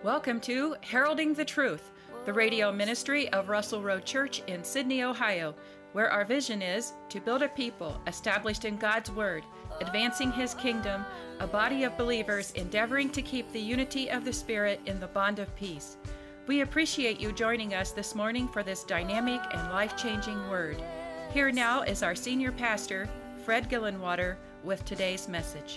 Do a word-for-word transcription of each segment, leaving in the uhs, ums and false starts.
Welcome to Heralding the Truth, the radio ministry of Russell Road Church in Sydney, Ohio, where our vision is to build a people established in God's Word, advancing His kingdom, a body of believers endeavoring to keep the unity of the Spirit in the bond of peace. We appreciate you joining us this morning for this dynamic and life-changing word. Here now is our senior pastor, Fred Gillenwater, with today's message.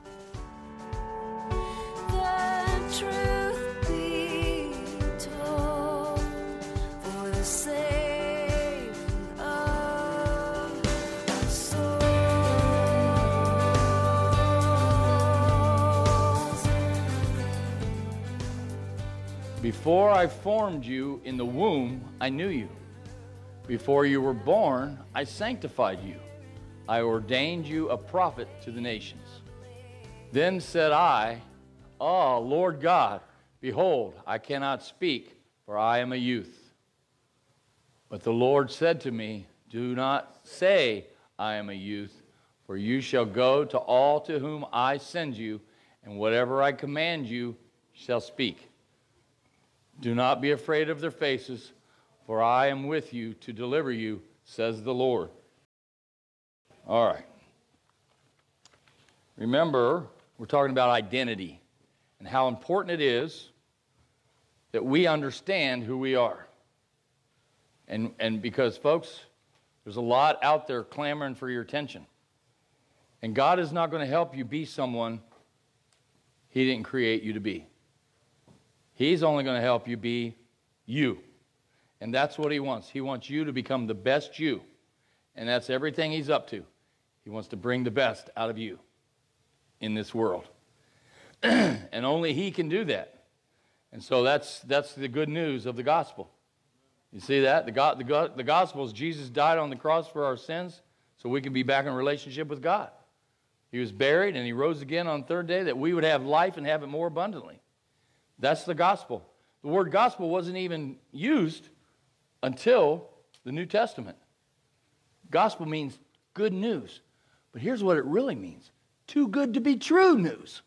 The truth be told, for the saving of souls. Before I formed you in the womb, I knew you. Before you were born, I sanctified you. I ordained you a prophet to the nations. Then said I, Ah, Lord God, behold, I cannot speak, for I am a youth. But the Lord said to me, Do not say, I am a youth, for you shall go to all to whom I send you, and whatever I command you shall speak. Do not be afraid of their faces, for I am with you to deliver you, says the Lord. All right. Remember, we're talking about identity and how important it is that we understand who we are. And, and because, folks, there's a lot out there clamoring for your attention. And God is not going to help you be someone He didn't create you to be. He's only going to help you be you. And that's what He wants. He wants you to become the best you. And that's everything He's up to. He wants to bring the best out of you in this world. And only He can do that. And so that's that's the good news of the gospel. You see that? The, God, the, God, the gospel is Jesus died on the cross for our sins so we can be back in relationship with God. He was buried and He rose again on the third day that we would have life and have it more abundantly. That's the gospel. The word gospel wasn't even used until the New Testament. Gospel means good news. But here's what it really means. Too good to be true news.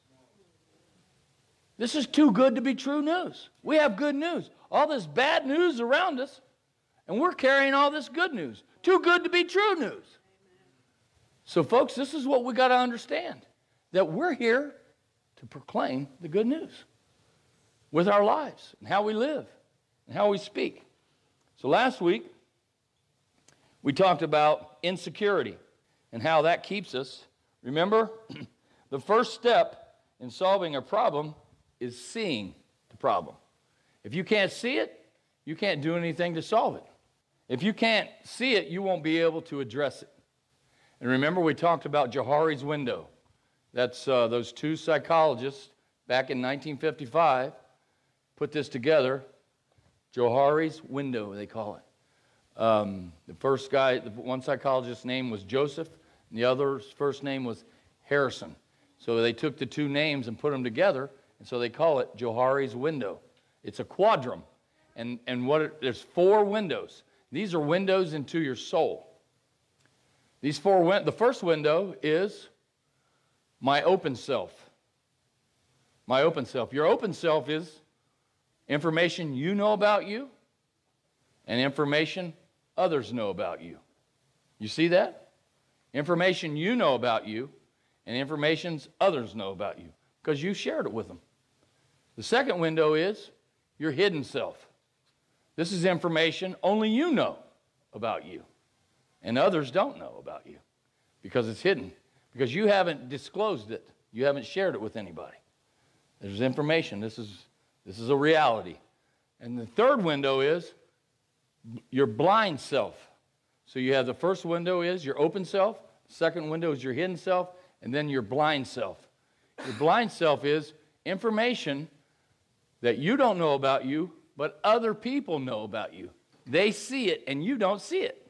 This is too good to be true news. We have good news. All this bad news around us, and we're carrying all this good news. Too good to be true news. So, folks, this is what we got to understand, that we're here to proclaim the good news with our lives and how we live and how we speak. So last week, we talked about insecurity and how that keeps us. Remember, the first step in solving a problem is seeing the problem. If you can't see it, you can't do anything to solve it. If you can't see it, you won't be able to address it. And remember, we talked about Johari's window. That's uh, those two psychologists back in nineteen fifty-five put this together. Johari's window, they call it. Um, the first guy, the one psychologist's name was Joseph, and the other's first name was Harrison. So they took the two names and put them together, and so they call it Johari's window. It's a quadrum, and, and what it, there's four windows. These are windows into your soul. These four, win- the first window is my open self. My open self. Your open self is information you know about you and information others know about you. You see that? Information you know about you and information others know about you because you shared it with them. The second window is your hidden self. This is information only you know about you and others don't know about you because it's hidden, because you haven't disclosed it. You haven't shared it with anybody. There's information. This is This is a reality. And the third window is your blind self. So you have the first window is your open self, second window is your hidden self, and then your blind self. Your blind self is information that you don't know about you, but other people know about you. They see it and you don't see it.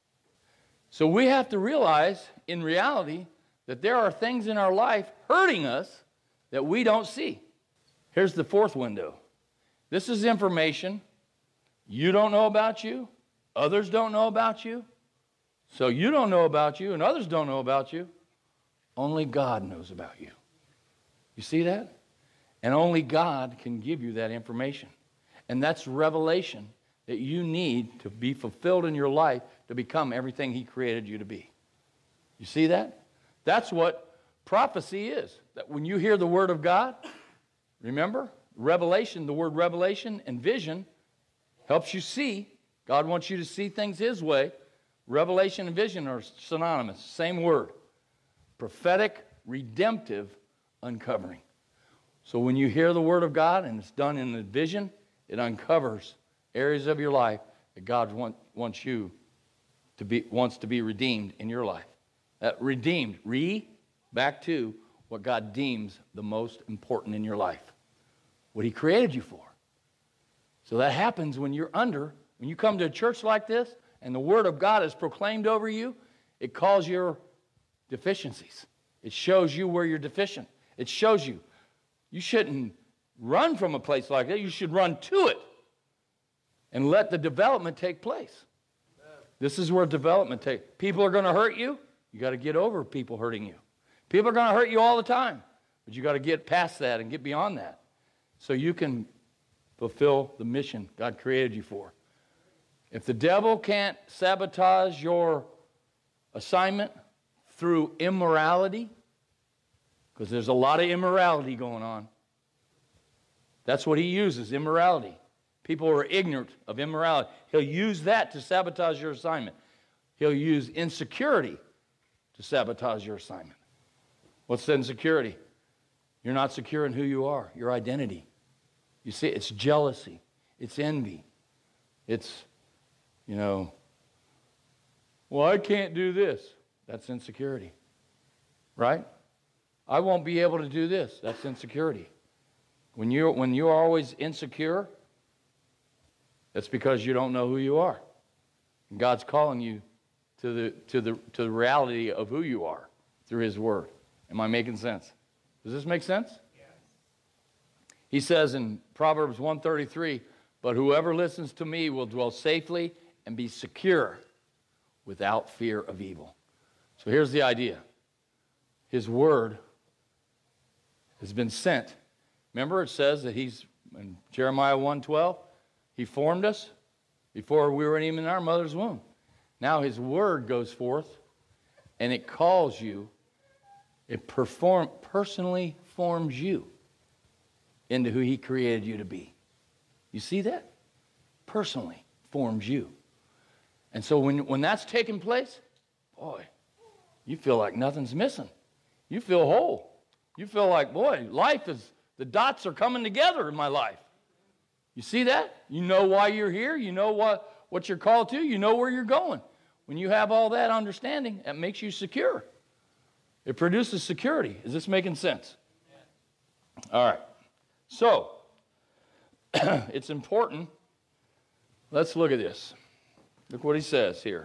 So we have to realize in reality that there are things in our life hurting us that we don't see. Here's the fourth window. This is information you don't know about you, others don't know about you. So you don't know about you and others don't know about you. Only God knows about you. You see that? And only God can give you that information. And that's revelation that you need to be fulfilled in your life to become everything He created you to be. You see that? That's what prophecy is. That when you hear the Word of God, remember, revelation, the word revelation and vision helps you see. God wants you to see things His way. Revelation and vision are synonymous, same word. Prophetic, redemptive uncovering. So when you hear the Word of God and it's done in the vision, it uncovers areas of your life that God want, wants you to be, wants to be redeemed in your life. That redeemed, re, back to what God deems the most important in your life. What He created you for. So that happens when you're under, when you come to a church like this and the Word of God is proclaimed over you, it calls your deficiencies. It shows you where you're deficient. It shows you. You shouldn't run from a place like that. You should run to it and let the development take place. Amen. This is where development takes. People are going to hurt you. You got to get over people hurting you. People are going to hurt you all the time, but you got to get past that and get beyond that so you can fulfill the mission God created you for. If the devil can't sabotage your assignment through immorality, because there's a lot of immorality going on. That's what he uses, immorality. People are ignorant of immorality. He'll use that to sabotage your assignment. He'll use insecurity to sabotage your assignment. What's the insecurity? You're not secure in who you are, your identity. You see, it's jealousy. It's envy. It's, you know, well, I can't do this. That's insecurity, right? I won't be able to do this. That's insecurity. When you're, when you're always insecure, that's because you don't know who you are. And God's calling you to the, to the, to the reality of who you are through His Word. Am I making sense? Does this make sense? Yes. He says in Proverbs one thirty-three, but whoever listens to me will dwell safely and be secure without fear of evil. So here's the idea. His Word has been sent. Remember it says that He's, in Jeremiah one twelve, He formed us before we were even in our mother's womb. Now His Word goes forth and it calls you, it perform, personally forms you into who He created you to be. You see that? Personally forms you. And so when, when that's taking place, boy, you feel like nothing's missing. You feel whole. You feel like, boy, life is, the dots are coming together in my life. You see that? You know why you're here. You know what, what you're called to. You know where you're going. When you have all that understanding, that makes you secure. It produces security. Is this making sense? All right. So, it's important. Let's look at this. Look what he says here.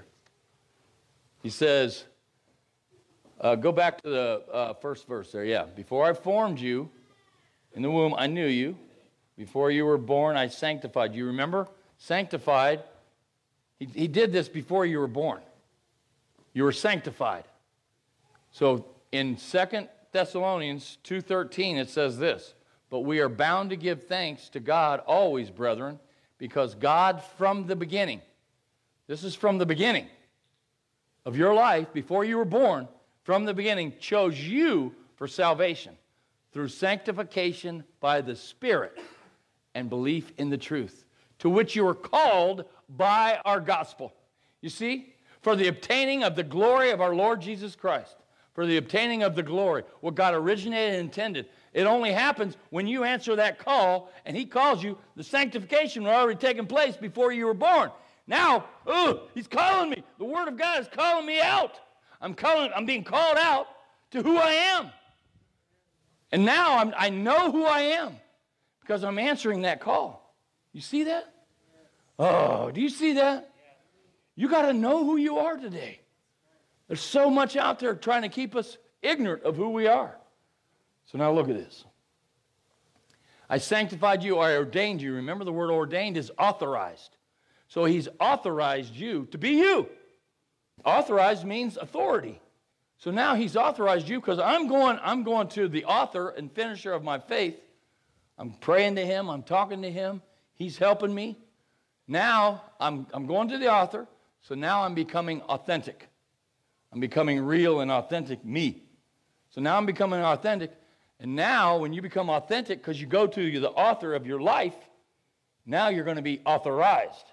He says, uh, go back to the uh, first verse there. Yeah. Before I formed you in the womb, I knew you. Before you were born, I sanctified you. Remember? Sanctified. He, he did this before you were born. You were sanctified. So in Second Thessalonians two thirteen, it says this, but we are bound to give thanks to God always, brethren, because God from the beginning, this is from the beginning of your life, before you were born, from the beginning, chose you for salvation through sanctification by the Spirit and belief in the truth, to which you were called by our gospel. You see, for the obtaining of the glory of our Lord Jesus Christ, for the obtaining of the glory, what God originated and intended. It only happens when you answer that call, and He calls you. The sanctification had already taken place before you were born. Now, ooh, He's calling me. The Word of God is calling me out. I'm calling. I'm being called out to who I am. And now I'm, I know who I am because I'm answering that call. You see that? Oh, do you see that? You got to know who you are today. There's so much out there trying to keep us ignorant of who we are. So now look at this. I sanctified you, I ordained you. Remember, the word ordained is authorized. So He's authorized you to be you. Authorized means authority. So now He's authorized you because I'm going, I'm going to the author and finisher of my faith, I'm praying to him. I'm talking to him. He's helping me. Now I'm, I'm going to the author, so now I'm becoming authentic. I'm becoming real and authentic me. So now I'm becoming authentic. And now when you become authentic, because you go to the author of your life, now you're going to be authorized.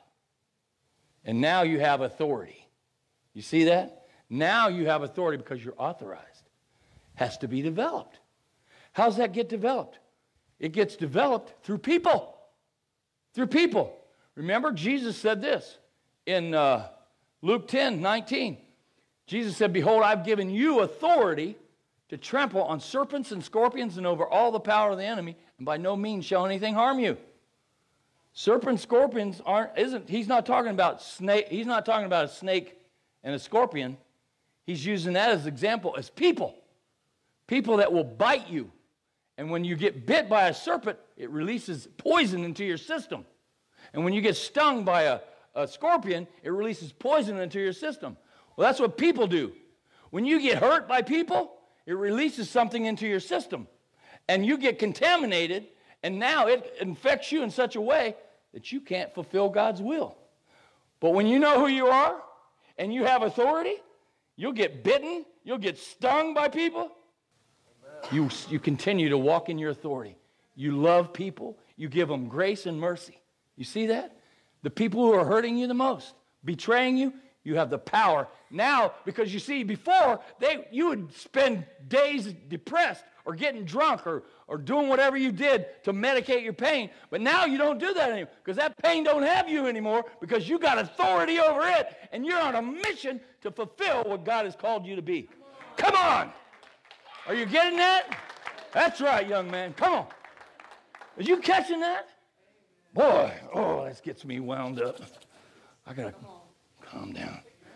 And now you have authority. You see that? Now you have authority because you're authorized. Has to be developed. How's that get developed? It gets developed through people. Through people. Remember, Jesus said this in uh, Luke ten nineteen. Jesus said, behold, I've given you authority to trample on serpents and scorpions and over all the power of the enemy, and by no means shall anything harm you. Serpents, scorpions aren't, isn't, he's not talking about snake, he's not talking about a snake and a scorpion. He's using that as an example as people. People that will bite you. And when you get bit by a serpent, it releases poison into your system. And when you get stung by a, a scorpion, it releases poison into your system. Well, that's what people do. When you get hurt by people, it releases something into your system. And you get contaminated, and now it infects you in such a way that you can't fulfill God's will. But when you know who you are, and you have authority, you'll get bitten, you'll get stung by people. You, you continue to walk in your authority. You love people. You give them grace and mercy. You see that? The people who are hurting you the most, betraying you, you have the power. Now, because you see, before, they you would spend days depressed or getting drunk or, or doing whatever you did to medicate your pain. But now you don't do that anymore because that pain don't have you anymore because you got authority over it and you're on a mission to fulfill what God has called you to be. Come on! Are you getting that? That's right, young man. Come on. Are you catching that? Boy, oh, this gets me wound up. I got to calm down.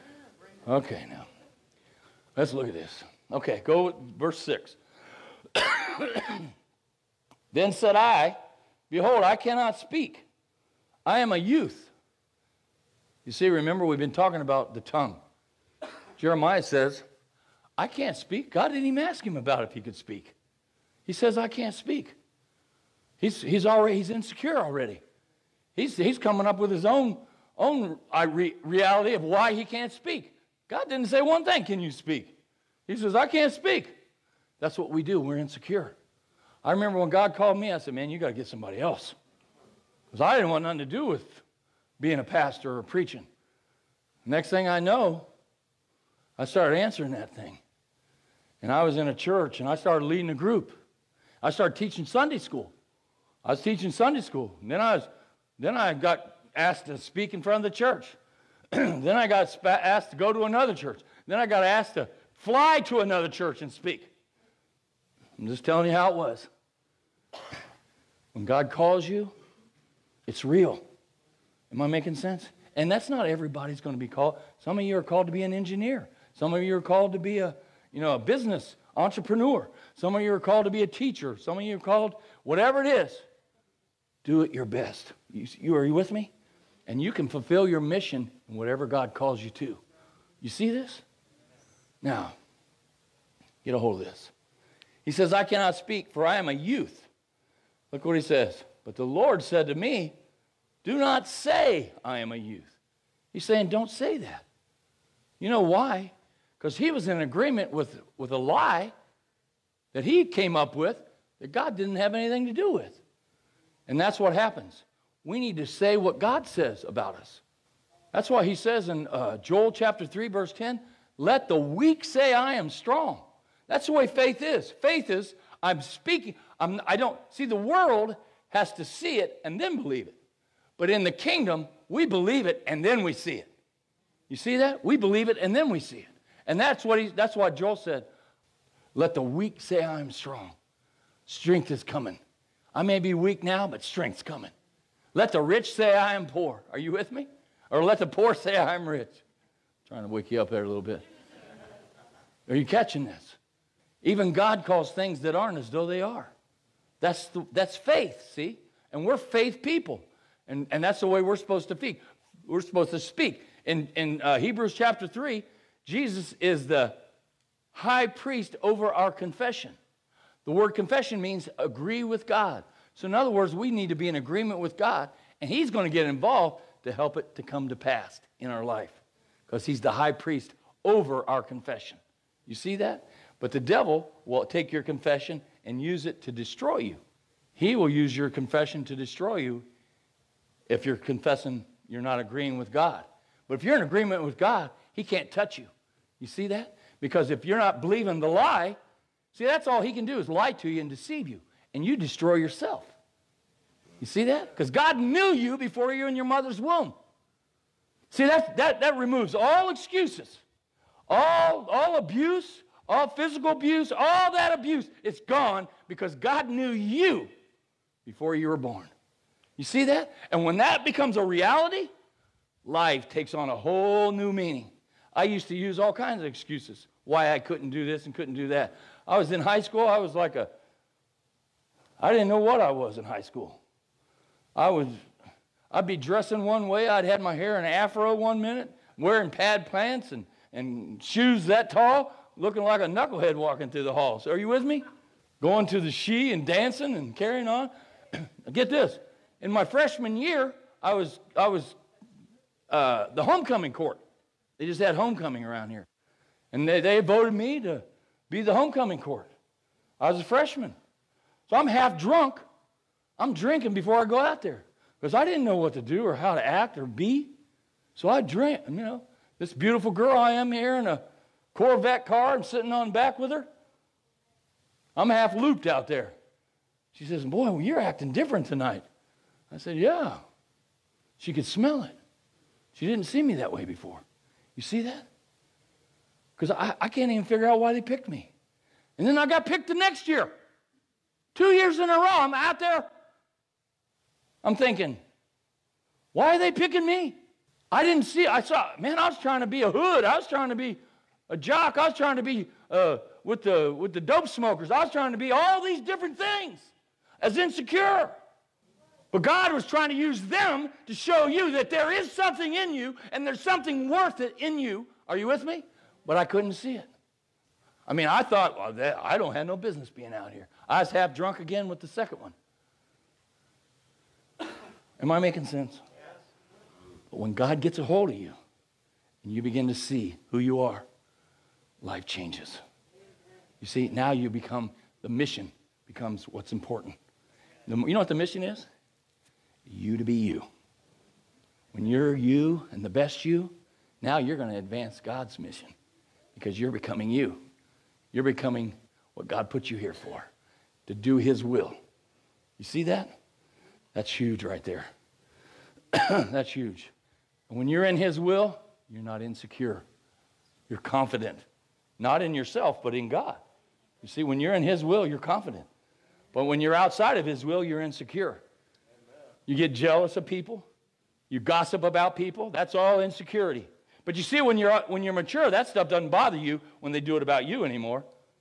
Okay, now. Let's look at this. Okay, go with verse six. Then said I, behold, I cannot speak. I am a youth. You see, remember, we've been talking about the tongue. Jeremiah says, I can't speak. God didn't even ask him about if he could speak. He says, I can't speak. He's, he's already, he's insecure already. He's, he's coming up with his own, own reality of why he can't speak. God didn't say one thing, can you speak? He says, I can't speak. That's what we do. We're insecure. I remember when God called me, I said, man, you got to get somebody else. Because I didn't want nothing to do with being a pastor or preaching. Next thing I know, I started answering that thing. And I was in a church, and I started leading a group. I started teaching Sunday school. I was teaching Sunday school. And then I was, then I got asked to speak in front of the church. Then I got sp- asked to go to another church. Then I got asked to fly to another church and speak. I'm just telling you how it was. When God calls you, it's real. Am I making sense? And that's not everybody's going to be called. Some of you are called to be an engineer. Some of you are called to be a, you know, a business entrepreneur. Some of you are called to be a teacher. Some of you are called, whatever it is, do it your best. You, you are you with me? And you can fulfill your mission in whatever God calls you to. You see this? Now, get a hold of this. He says, I cannot speak, for I am a youth. Look what he says. But the Lord said to me, do not say I am a youth. He's saying, don't say that. You know why? Because he was in agreement with, with a lie that he came up with that God didn't have anything to do with. And that's what happens. We need to say what God says about us. That's why he says in uh, Joel chapter three, verse ten, let the weak say I am strong. That's the way faith is. Faith is, I'm speaking, I'm, I don't, see the world has to see it and then believe it. But in the kingdom, we believe it and then we see it. You see that? We believe it and then we see it. And that's what he, that's why Joel said, let the weak say I am strong. Strength is coming. I may be weak now, but strength's coming. Let the rich say I am poor. Are you with me? Or let the poor say I am rich. I'm trying to wake you up there a little bit. Are you catching this? Even God calls things that aren't as though they are. That's the, that's faith, see? And we're faith people. And, and that's the way we're supposed to speak. We're supposed to speak. In, in uh, Hebrews chapter three, Jesus is the high priest over our confession. The word confession means agree with God. So in other words, we need to be in agreement with God, and he's going to get involved to help it to come to pass in our life, because he's the high priest over our confession. You see that? But the devil will take your confession and use it to destroy you. He will use your confession to destroy you if you're confessing you're not agreeing with God. But if you're in agreement with God, he can't touch you. You see that? Because if you're not believing the lie, see, that's all he can do is lie to you and deceive you, and you destroy yourself. You see that? Because God knew you before you were in your mother's womb. See, that, that, that removes all excuses, all, all abuse, all physical abuse, all that abuse. It's gone because God knew you before you were born. You see that? And when that becomes a reality, life takes on a whole new meaning. I used to use all kinds of excuses why I couldn't do this and couldn't do that. I was in high school. I was like a, I didn't know what I was in high school. I was, I'd be dressing one way. I'd had my hair in an afro one minute, wearing pad pants and, and shoes that tall, looking like a knucklehead walking through the halls. Are you with me? Going to the she and dancing and carrying on. Get this. In my freshman year, I was, I was uh, the homecoming court. They just had homecoming around here. And they, they voted me to be the homecoming court. I was a freshman. So I'm half drunk. I'm drinking before I go out there because I didn't know what to do or how to act or be. So I drink, you know. This beautiful girl I am here in a Corvette car. I'm sitting on back with her. I'm half looped out there. She says, boy, well, you're acting different tonight. I said, yeah. She could smell it. She didn't see me that way before. You see that? Because I, I can't even figure out why they picked me. And then I got picked the next year. Two years in a row, I'm out there. I'm thinking, why are they picking me? I didn't see, I saw, man, I was trying to be a hood. I was trying to be a jock. I was trying to be uh, with the with the dope smokers. I was trying to be all these different things as insecure. But God was trying to use them to show you that there is something in you and there's something worth it in you. Are you with me? But I couldn't see it. I mean, I thought, well, that, I don't have no business being out here. I was half drunk again with the second one. Am I making sense? But when God gets a hold of you and you begin to see who you are, life changes. You see, now you become, the mission becomes what's important. The, you know what the mission is? You to be you. When you're you and the best you, now you're going to advance God's mission because you're becoming you. You're becoming what God put you here for, to do his will. You see that? That's huge right there. That's huge. And when you're in his will, you're not insecure. You're confident. Not in yourself, but in God. You see, when you're in his will, you're confident. But when you're outside of his will, you're insecure. You get jealous of people. You gossip about people. That's all insecurity. But you see, when you're when you're mature, that stuff doesn't bother you when they do it about you anymore.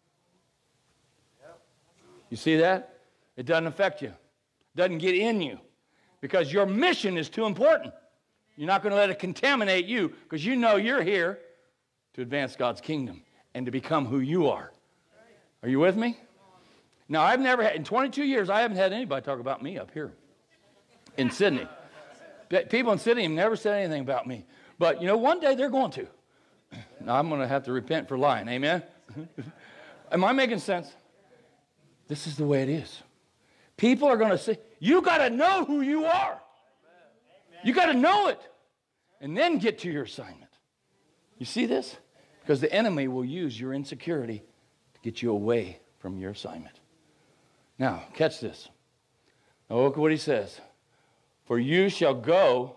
You see that? It doesn't affect you. It doesn't get in you. Because your mission is too important. You're not going to let it contaminate you because you know you're here to advance God's kingdom and to become who you are. Are you with me? Now, I've never had, in twenty-two years, I haven't had anybody talk about me up here in Sydney. People in Sydney have never said anything about me. But, you know, one day they're going to. Now, I'm going to have to repent for lying. Amen? Am I making sense? This is the way it is. People are going to say, you got to know who you are. You got to know it. And then get to your assignment. You see this? Because the enemy will use your insecurity to get you away from your assignment. Now, catch this. Now, look at what he says. For you shall go.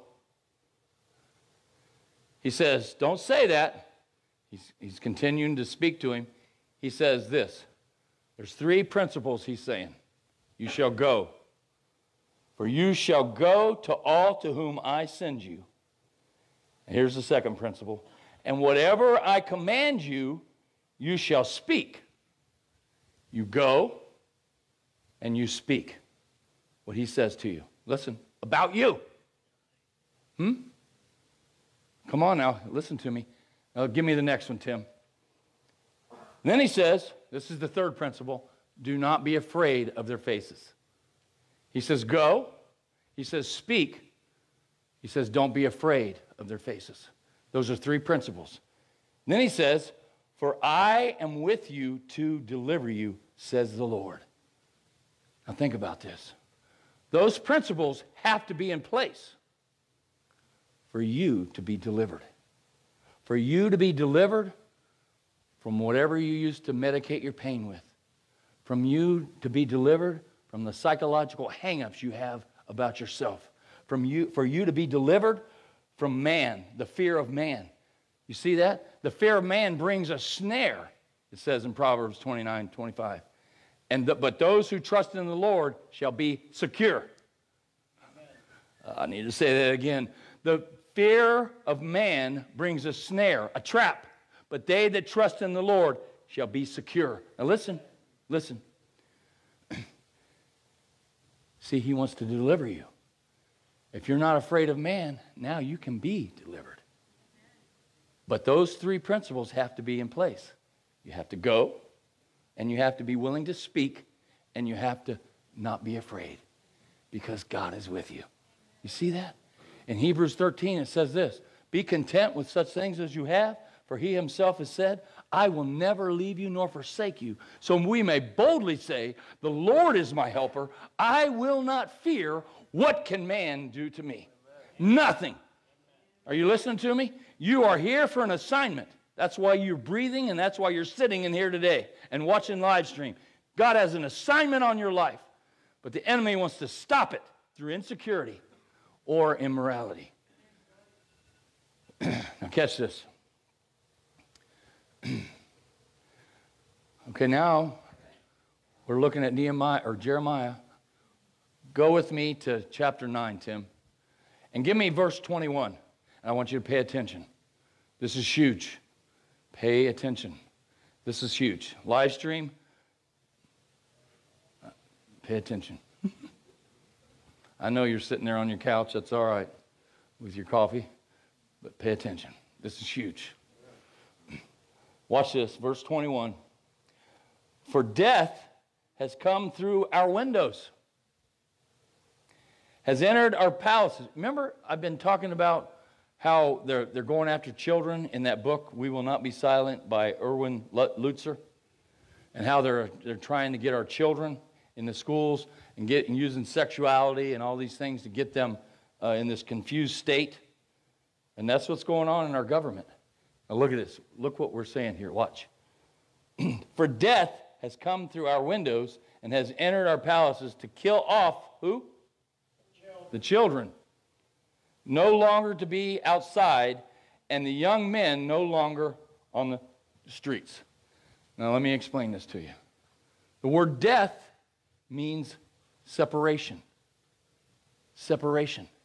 He says, don't say that. He's, he's continuing to speak to him. He says this. There's three principles he's saying. You shall go. For you shall go to all to whom I send you. And here's the second principle. And whatever I command you, you shall speak. You go and you speak what he says to you. Listen, about you. Hmm? Come on now, listen to me. Now, give me the next one, Tim. And then he says, this is the third principle, do not be afraid of their faces. He says, go. He says, speak. He says, don't be afraid of their faces. Those are three principles. And then he says, for I am with you to deliver you, says the Lord. Now think about this. Those principles have to be in place for you to be delivered. For you to be delivered from whatever you used to medicate your pain with. From you to be delivered from the psychological hang-ups you have about yourself. From you, for you to be delivered from man, the fear of man. You see that? The fear of man brings a snare, it says in Proverbs twenty-nine twenty-five. And the, but those who trust in the Lord shall be secure. Uh, I need to say that again. The fear of man brings a snare, a trap. But they that trust in the Lord shall be secure. Now listen, listen. See, he wants to deliver you. If you're not afraid of man, now you can be delivered. But those three principles have to be in place. You have to go, and you have to be willing to speak, and you have to not be afraid, because God is with you. You see that? In Hebrews thirteen, it says this, be content with such things as you have, for he himself has said, I will never leave you nor forsake you. So we may boldly say, the Lord is my helper. I will not fear. What can man do to me? Nothing. Are you listening to me? You are here for an assignment. That's why you're breathing, and that's why you're sitting in here today and watching live stream. God has an assignment on your life, but the enemy wants to stop it through insecurity or immorality. Now catch this. Okay, now we're looking at Nehemiah or Jeremiah. Go with me to chapter nine, Tim, and give me verse twenty-one. And I want you to pay attention. This is huge. Pay attention. This is huge. Live stream. Pay attention. I know you're sitting there on your couch. That's all right with your coffee, but pay attention. This is huge. Watch this, verse twenty-one. For death has come through our windows, has entered our palaces. Remember, I've been talking about how they're, they're going after children in that book, We Will Not Be Silent, by Erwin Lutzer, and how they're, they're trying to get our children in the schools and, get, and using sexuality and all these things to get them uh, in this confused state. And that's what's going on in our government. Now look at this. Look what we're saying here. Watch. For death has come through our windows and has entered our palaces to kill off who? The children. The children. No longer to be outside, and the young men no longer on the streets. Now let me explain this to you. The word death means separation. Separation.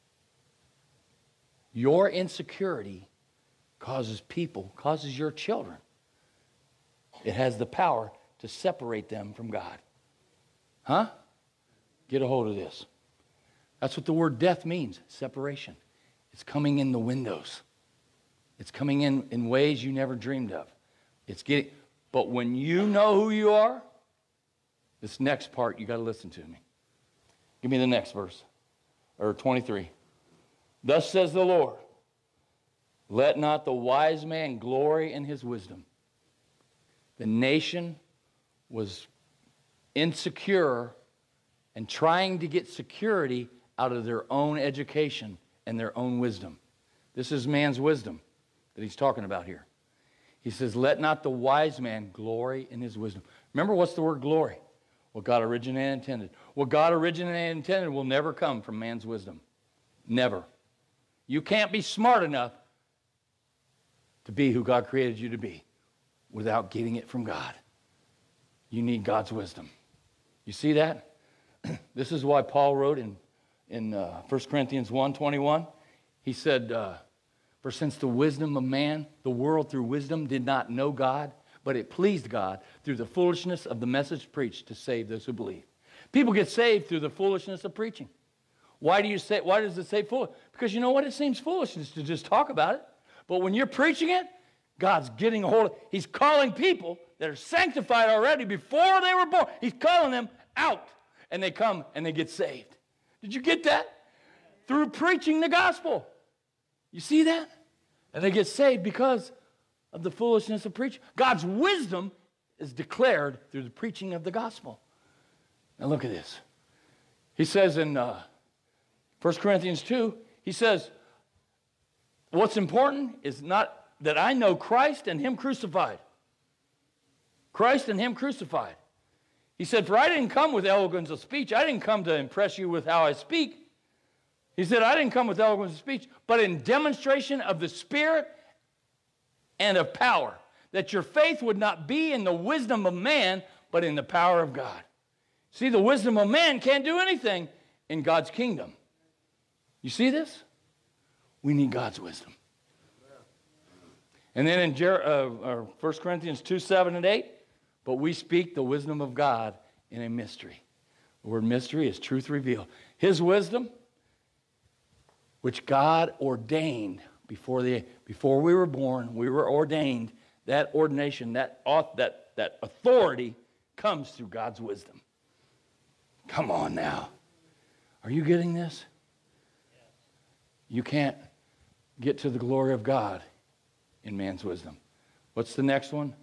Your insecurity causes people, causes your children. It has the power to separate them from God. Huh? Get a hold of this. That's what the word death means, separation. It's coming in the windows. It's coming in in ways you never dreamed of. It's getting, but when you know who you are, this next part, you got to listen to me. Give me the next verse, or twenty-three. Thus says the Lord, let not the wise man glory in his wisdom. The nation was insecure and trying to get security out of their own education and their own wisdom. This is man's wisdom that he's talking about here. He says, let not the wise man glory in his wisdom. Remember, what's the word glory? What God originated and intended. What God originated and intended will never come from man's wisdom. Never. You can't be smart enough to be who God created you to be without getting it from God. You need God's wisdom. You see that? This is why Paul wrote in, in uh, First Corinthians one twenty-one. He said, uh, for since the wisdom of man, the world through wisdom did not know God, but it pleased God through the foolishness of the message preached to save those who believe. People get saved through the foolishness of preaching. Why do you say, why does it say foolish? Because you know what? It seems foolishness to just talk about it. But when you're preaching it, God's getting a hold of it. He's calling people that are sanctified already before they were born. He's calling them out. and they come and they get saved. Did you get that? Through preaching the gospel. You see that? And they get saved because of the foolishness of preaching. God's wisdom is declared through the preaching of the gospel. Now look at this. He says in uh, First Corinthians two, he says, what's important is not that I know Christ and him crucified. Christ and him crucified. He said, for I didn't come with eloquence of speech. I didn't come to impress you with how I speak. He said, I didn't come with eloquence of speech, but in demonstration of the Spirit and of power, that your faith would not be in the wisdom of man, but in the power of God. See, the wisdom of man can't do anything in God's kingdom. You see this? We need God's wisdom. And then in Jer- uh, uh, First Corinthians two, seven, and eight, but we speak the wisdom of God in a mystery. The word mystery is truth revealed. His wisdom, which God ordained before the before we were born, we were ordained. That ordination, that that that authority comes through God's wisdom. Come on now. Are you getting this? You can't get to the glory of God in man's wisdom. What's the next one?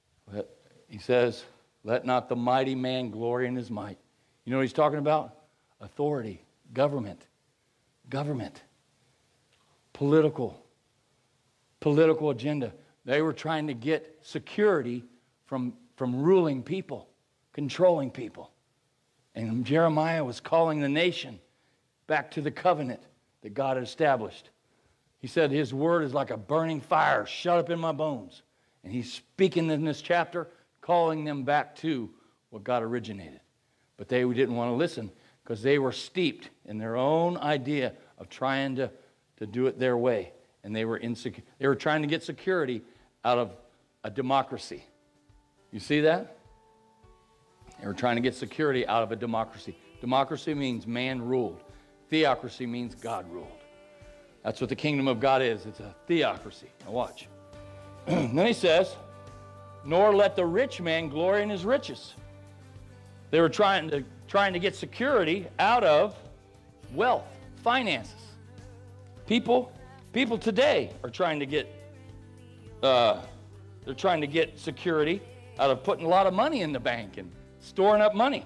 He says, let not the mighty man glory in his might. You know what he's talking about? Authority, government, government, political, political agenda. They were trying to get security from, from ruling people, controlling people. And Jeremiah was calling the nation back to the covenant that God had established. He said his word is like a burning fire shut up in my bones. And he's speaking in this chapter, calling them back to what God originated. But they didn't want to listen because they were steeped in their own idea of trying to, to do it their way. And they were insecure. They were trying to get security out of a democracy. You see that? They were trying to get security out of a democracy. Democracy means man ruled. Theocracy means God ruled. That's what the kingdom of God is. It's a theocracy. Now watch. Then he says, nor let the rich man glory in his riches. They were trying to, trying to get security out of wealth, finances. People, people today are trying to get, uh, they're trying to get security out of putting a lot of money in the bank and storing up money.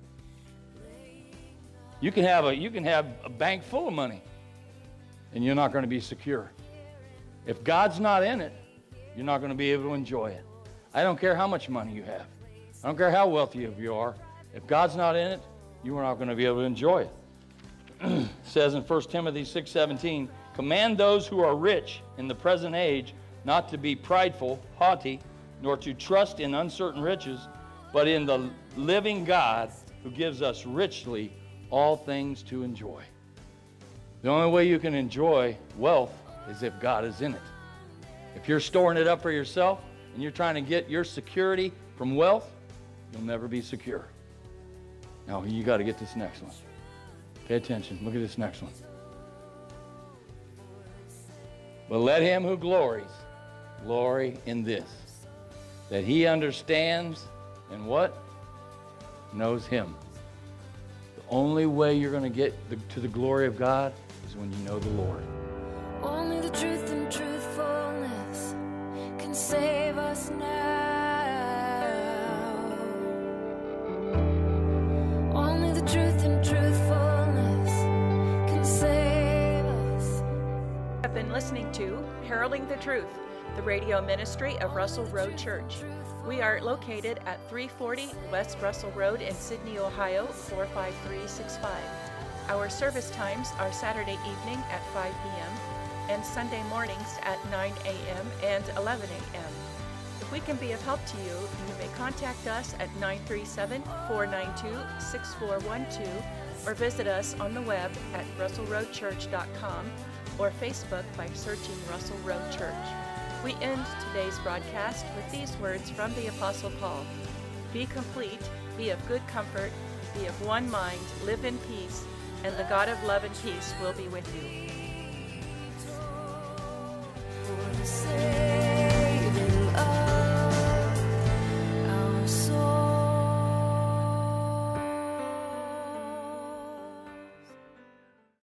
You can have a, you can have a bank full of money, and you're not going to be secure. If God's not in it, you're not going to be able to enjoy it. I don't care how much money you have. I don't care how wealthy you are. If God's not in it, you are not going to be able to enjoy it. It says in First Timothy six seventeen, command those who are rich in the present age not to be prideful, haughty, nor to trust in uncertain riches, but in the living God who gives us richly all things to enjoy. The only way you can enjoy wealth is if God is in it. If you're storing it up for yourself and you're trying to get your security from wealth, you'll never be secure. Now, you got to get this next one. Pay attention. Look at this next one. But let him who glories glory in this, that he understands and what? Knows him. The only way you're going to get the, to the glory of God is when you know the Lord. Only the truth and truthfulness can save us now. Only the truth and truthfulness can save us. I've been listening to Heralding the Truth, the radio ministry of Russell Road Church. We are located at three forty West Russell Road in Sydney, Ohio, four five three six five. Our service times are Saturday evening at five p.m. and Sunday mornings at nine a.m. and eleven a.m. If we can be of help to you, you may contact us at nine three seven, four nine two, six four one two or visit us on the web at russell road church dot com or Facebook by searching Russell Road Church. We end today's broadcast with these words from the Apostle Paul. Be complete, be of good comfort, be of one mind, live in peace, and the God of love and peace will be with you. For the sake